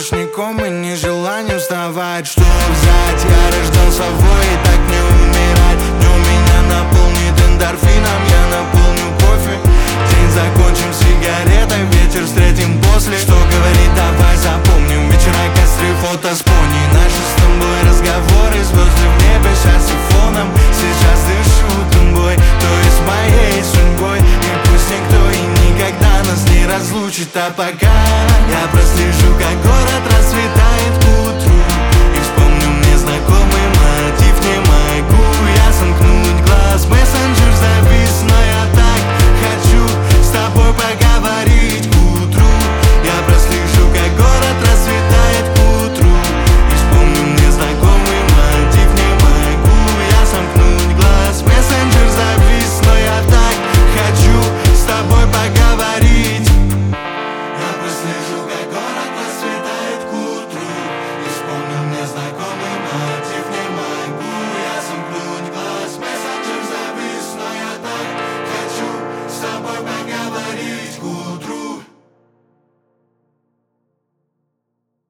сплошняком и нежеланием вставать. Что взять? Я рожден совой и так не умирать. Днем меня наполнит эндорфином, я наполню кофе. День закончим сигаретой, вечер встретим после. Что говорит, давай запомним вечера, костры, фото с пони. Наши с тобой разговоры, звезды в небе, счастье фоном. Сейчас дышу тобой, то есть моей судьбой. И пусть никто и никогда нас не разлучит, а пока